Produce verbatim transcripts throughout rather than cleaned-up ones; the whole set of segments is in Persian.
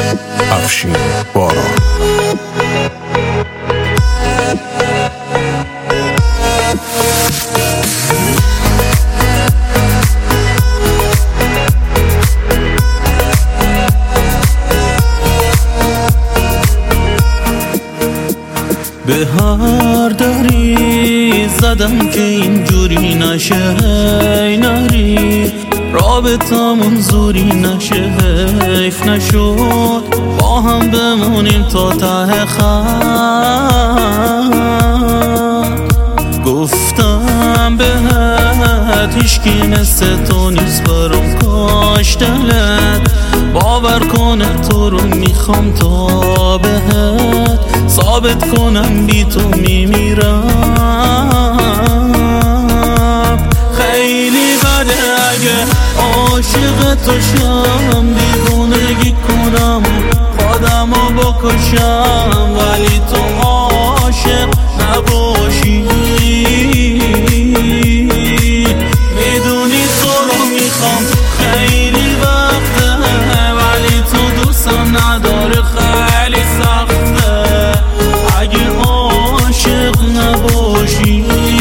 افشین باران. به هر دری زدم که اینجوری نشه، هی نری رابطمون زوری نشه، حیف نشد با هم بمونیم تا ته خط. گفتم بهت هیچکی مثل تو نیست، برام کاش دلت باور کنه تو رو میخوام تا بهت ثابت کنم بی تو میمیرم. خیلی بده اگه عاشق تو شم، دیوونگی کنم خودمو بکشم، ولی تو عاشق نباشی. میدونی تو رو میخوام خیلی وقته، ولی تو دوستم نداره، خیلی سخته اگه عاشق نباشی.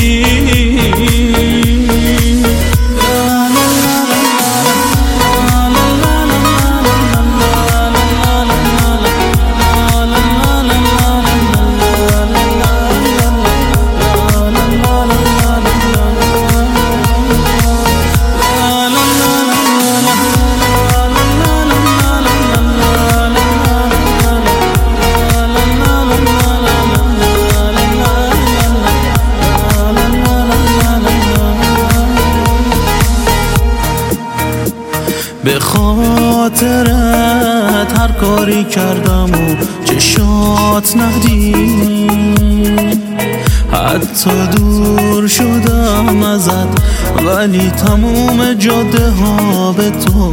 به خاطرت هر کاری کردم و چشات ندید، حتی دور شدم ازت ولی تموم جاده ها به تو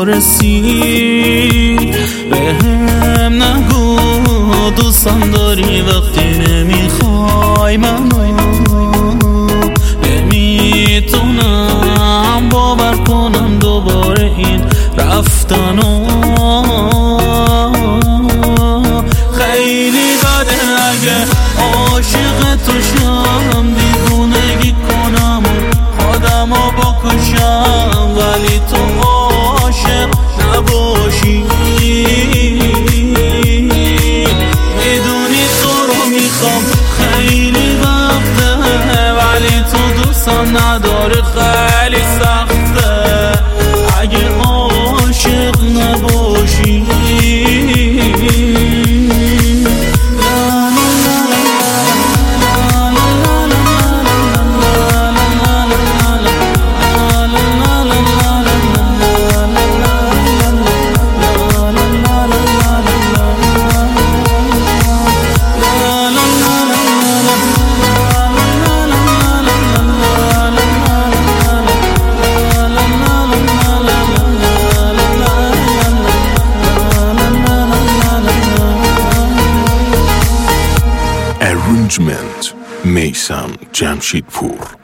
رسید. به هم نگو دوستم داری وقتی نمیخوای منو، نمیتونم باور کنم دوباره این رفتنو. خیلی بده اگه عاشق تو شم، دیوونگی کنم خودمو بکشم، ولی تو عاشق نباشی. میدونی تو رو میخوام خیلی وقته، ولی تو دوستم نداره، خیلی سخته اگه عاشق نباشی. Arrangement میثم جمشیدپور.